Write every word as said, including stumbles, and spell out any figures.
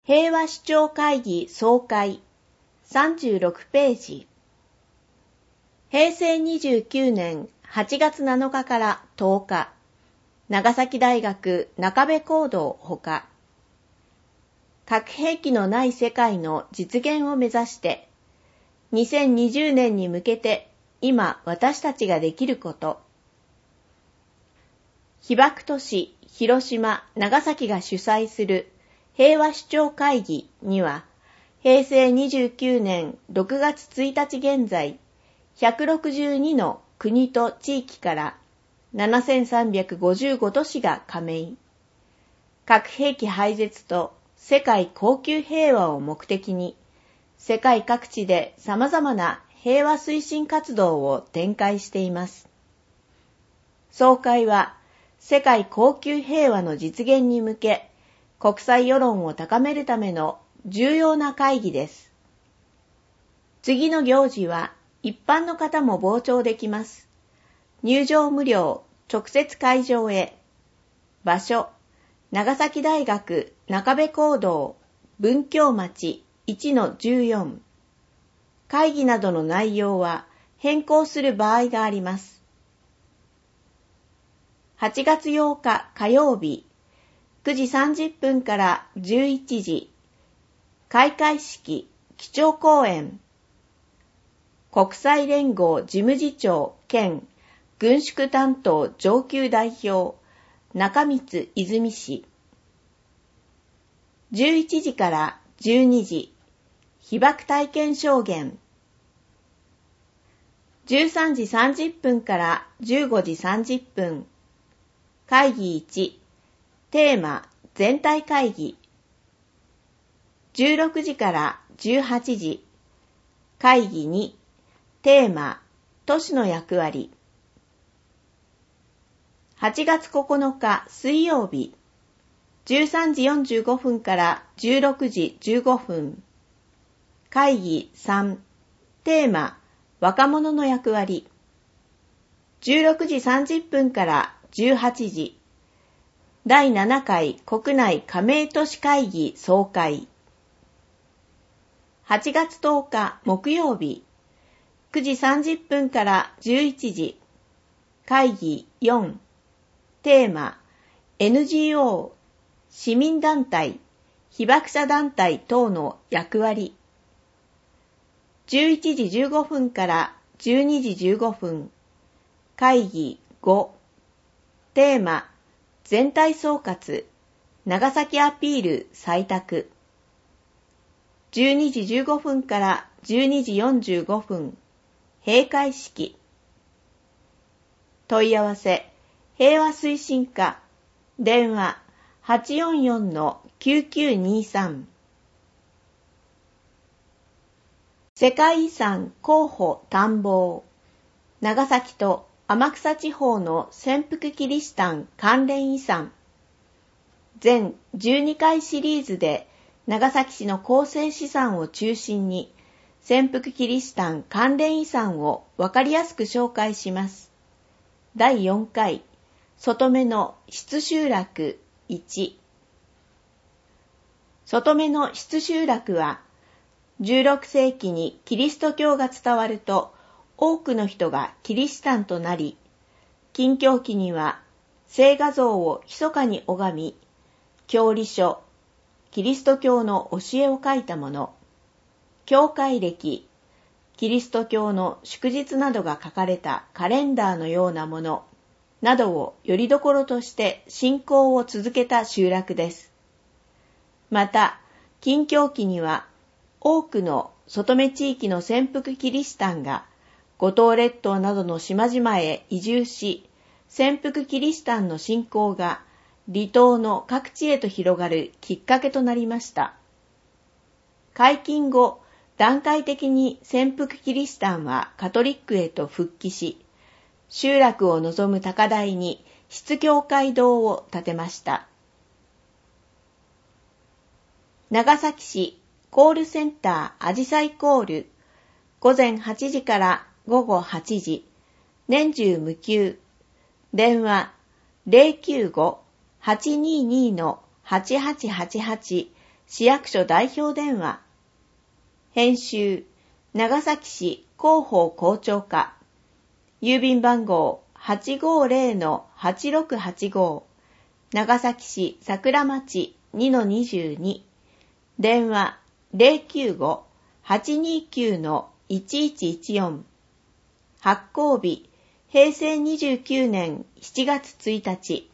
平和首長会議総会さんじゅうろくページ。へいせいにじゅうきゅうねんはちがつなのかからとおか、長崎大学中部講堂ほか、核兵器のない世界の実現を目指して、にせんにじゅうねんに向けて今私たちができること、被爆都市広島、長崎が主催する平和首長会議には、へいせいにじゅうきゅうねんろくがつついたち現在、ひゃくろくじゅうにの国と地域からななせんさんびゃくごじゅうご都市が加盟。核兵器廃絶と世界恒久平和を目的に、世界各地で様々な平和推進活動を展開しています。総会は、世界恒久平和の実現に向け、国際世論を高めるための重要な会議です。次の行事は一般の方も傍聴できます。入場無料、直接会場へ。場所、長崎大学中部講堂、文京町 いちのじゅうよん。会議などの内容は変更する場合があります。はちがつようか火曜日、くじさんじゅっぷんからじゅういちじ、開会式、基調講演、国際連合事務次長兼軍縮担当上級代表、中光泉氏。じゅういちじからじゅうにじ、被爆体験証言。じゅうさんじさんじゅっぷんからじゅうごじさんじゅっぷん、会議いち、テーマ、全体会議。じゅうろくじからじゅうはちじ、会議に、テーマ、都市の役割。はちがつここのか水曜日、じゅうさんじよんじゅうごふんからじゅうろくじじゅうごふん、会議さん、テーマ、若者の役割。じゅうろくじさんじゅっぷんからじゅうはちじ、だいななかい国内加盟都市会議総会。はちがつとおか木曜日、くじさんじゅっぷんからじゅういちじ、会議よん、テーマ、エヌジーオー、市民団体、被爆者団体等の役割。じゅういちじじゅうごふんからじゅうにじじゅうごふん、会議ご、テーマ、全体総括、長崎アピール採択。じゅうにじじゅうごふんからじゅうにじよんじゅうごふん、閉会式。問い合わせ、平和推進課、電話 はちよんよんのきゅうきゅうにさん。世界遺産候補探訪、長崎と天草地方の潜伏キリシタン関連遺産。全じゅうにかいシリーズで長崎市の構成資産を中心に潜伏キリシタン関連遺産をわかりやすく紹介します。だいよんかい、外目の出集落いち。外目の出集落は、じゅうろくせいきにキリスト教が伝わると、多くの人がキリシタンとなり、禁教期には聖画像を密かに拝み、教理書、キリスト教の教えを書いたもの、教会歴、キリスト教の祝日などが書かれたカレンダーのようなもの、などを拠り所として信仰を続けた集落です。また、禁教期には多くの外目地域の潜伏キリシタンが五島列島などの島々へ移住し、潜伏キリシタンの信仰が離島の各地へと広がるきっかけとなりました。解禁後、段階的に潜伏キリシタンはカトリックへと復帰し、集落を望む高台に出教会堂を建てました。長崎市コールセンターあじさいコール、ごぜんはちじからごごはちじ、年中無休、電話 ゼロきゅうご はちにーにー はちはちはちはち市役所代表電話。編集、長崎市広報校長課。郵便番号 はちごーぜろのはちろくはちご。長崎市桜町 にのにじゅうに。電話 ゼロきゅうご はちにきゅう いちいちいちよん。発行日、へいせいにじゅうきゅうねんしちがつついたち。